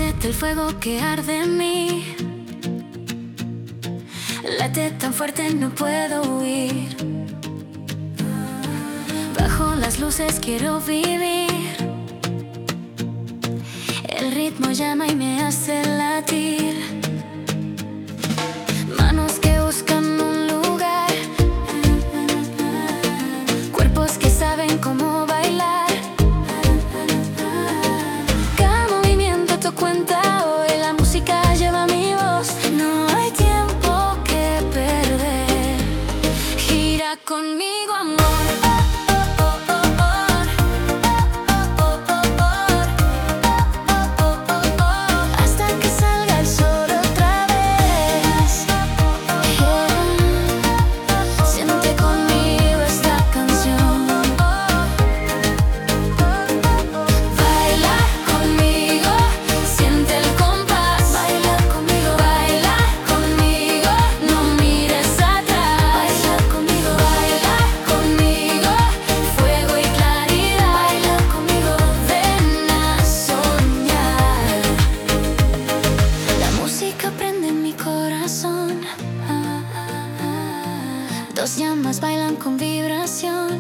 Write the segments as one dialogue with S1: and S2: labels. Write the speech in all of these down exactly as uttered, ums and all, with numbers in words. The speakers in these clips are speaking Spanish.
S1: Siente el fuego que arde en mí. Late tan fuerte, no puedo huir. Bajo las luces quiero vivir. El ritmo llama y me hace latir. Manos que buscan un lugar, cuerpos que saben cómo bailar. Cada movimiento te cuenta hoy, la música lleva mi voz. No hay tiempo que perder. Gira conmigo, amor. Dos llamas bailan con vibración.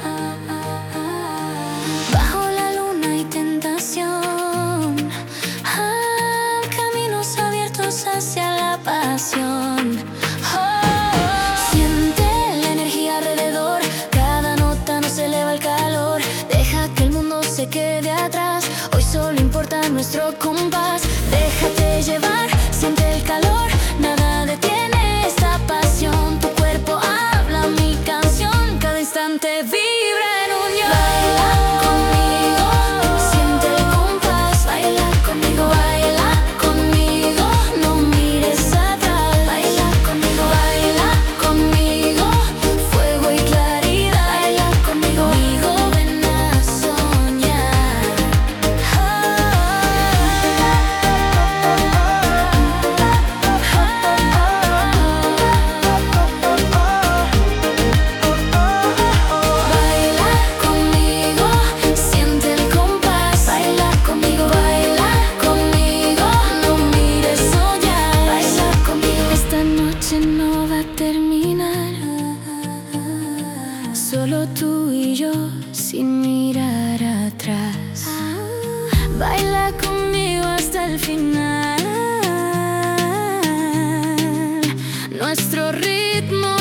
S1: Bajo la luna hay tentación. Ah, caminos abiertos hacia la pasión. Oh, siente la energía alrededor. Cada nota nos eleva el calor. Deja que el mundo se quede atrás. Hoy solo importa nuestro compás. Déjate llevar, siente el calor. Nada detiene esta pasión. Tu cuerpo habla mi canción. Cada instante vibra en unión. Baila conmigo, siente el compás. Baila conmigo, baila conmigo. No mires atrás. Baila conmigo, baila conmigo. Fuego y claridad. Baila conmigo, amigo, ven a soñar. Solo tú y yo, sin mirar atrás. Baila conmigo hasta el final. Nuestro ritmo